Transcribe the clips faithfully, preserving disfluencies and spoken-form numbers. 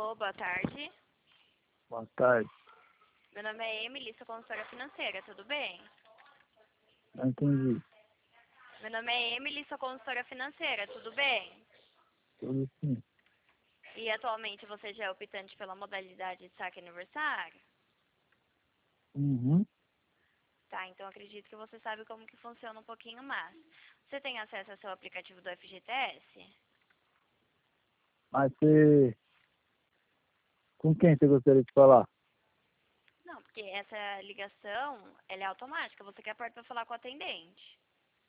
Alô, boa tarde. Boa tarde. Meu nome é Emily, sou consultora financeira, tudo bem? Não entendi. Meu nome é Emily, sou consultora financeira, tudo bem? Tudo sim. E atualmente você já é optante pela modalidade de saque aniversário? Uhum. Tá, então acredito que você sabe como que funciona um pouquinho mais. Você tem acesso ao seu aplicativo do F G T S? Mas você... Com quem você gostaria de falar? Não, porque essa ligação, ela é automática, você quer apertar para falar com o atendente.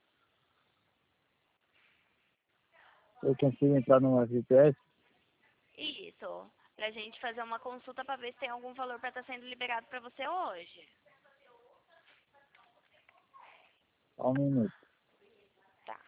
Eu consigo entrar no F G S? Isso, pra gente fazer uma consulta para ver se tem algum valor para estar sendo liberado para você hoje. Só um minuto. Tá.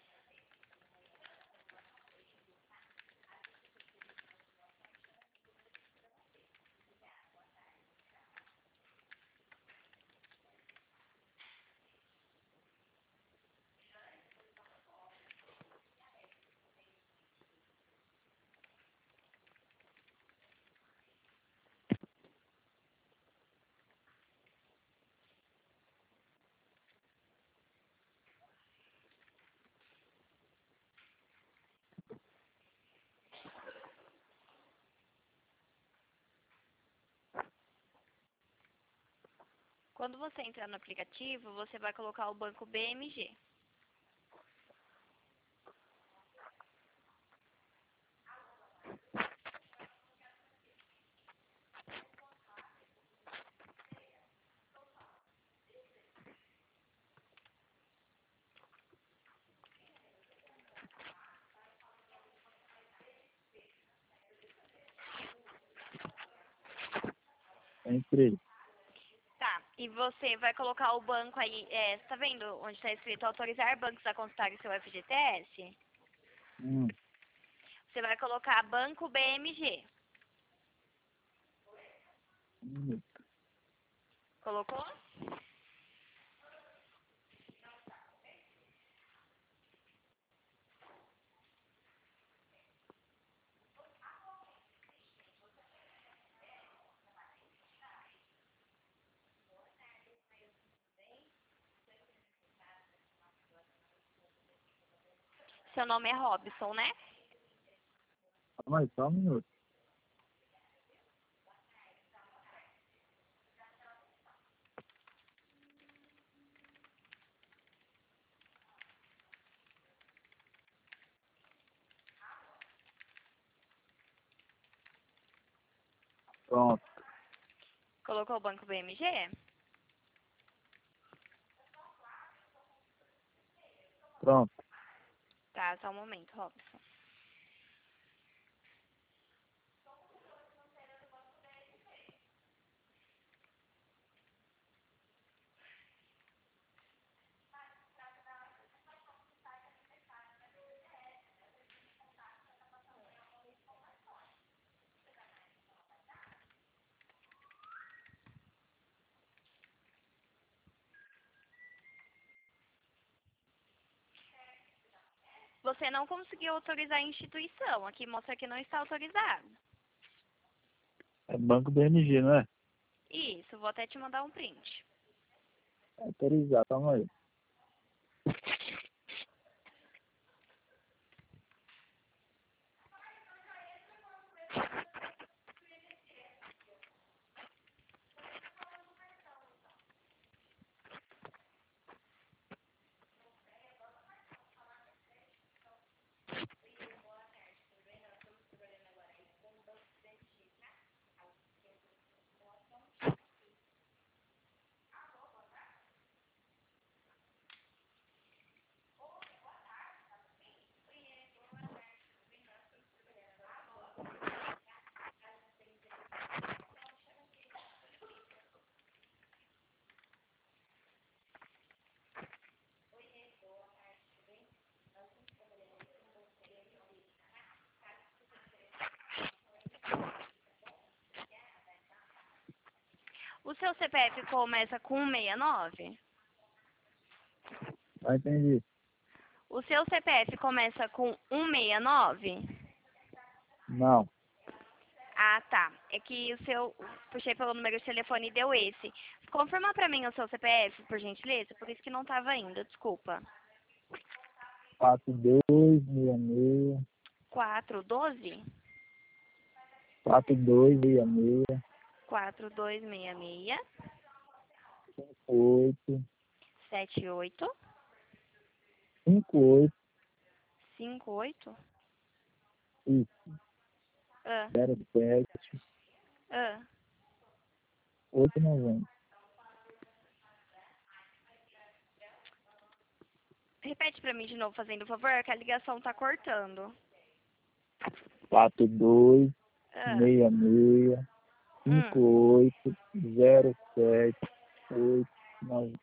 Quando você entrar no aplicativo, você vai colocar o banco B M G. Entrei. Tá, e você vai colocar o banco aí, é, você tá vendo onde está escrito autorizar bancos a consultar o seu F G T S? Hum. Você vai colocar banco B M G. Um minuto. Colocou? Seu nome é Robson, né? Calma aí, só um minuto. Pronto. Colocou o banco B M G? Pronto. Tá, só um momento, Robson. Você não conseguiu autorizar a instituição. Aqui mostra que não está autorizado. É Banco B M G, não é? Isso, vou até te mandar um print. Autorizar, calma aí. O seu C P F começa com cento e sessenta e nove? Não entendi. O seu C P F começa com cento e sessenta e nove? Não. Ah, tá. É que o seu... Puxei pelo número de telefone e deu esse. Confirma pra mim o seu C P F, por gentileza? Por isso que não tava indo, desculpa. quatro dois seis seis, Quatro doze quatro dois seis seis, quatro dois seis seis oito, sete oito cinco oito, cinco oito isso, Ah, zero sete, ah. oito noventa. Repete pra mim de novo, fazendo favor, que a ligação tá cortando. quatro dois Ah, seis seis, cinco hum. oito, zero sete, oito nove.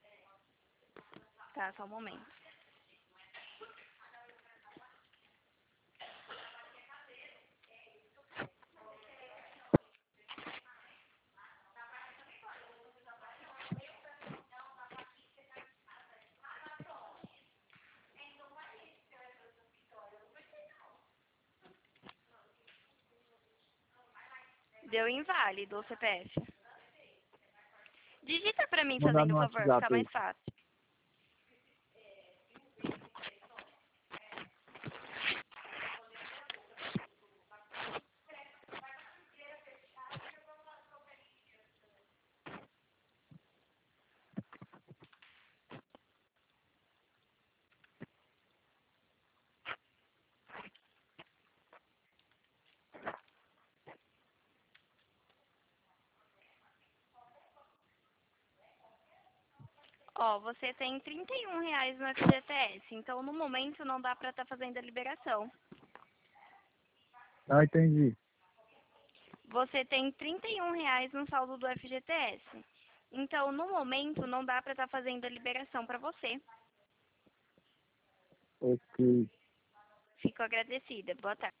Tá, só um momento. Deu inválido o C P F. Digita pra mim, Mandar fazendo no favor, fica WhatsApp aí. mais fácil. Ó, você tem trinta e um reais no F G T S, então no momento não dá pra estar fazendo a liberação. Não entendi. Você tem trinta e um reais no saldo do F G T S. Então, no momento, não dá pra estar fazendo a liberação pra você. Ok. Fico agradecida. Boa tarde.